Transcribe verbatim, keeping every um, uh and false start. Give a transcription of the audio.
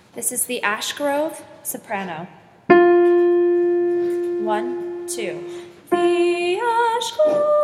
This is the Ash Grove soprano. One, two. The Ash Grove.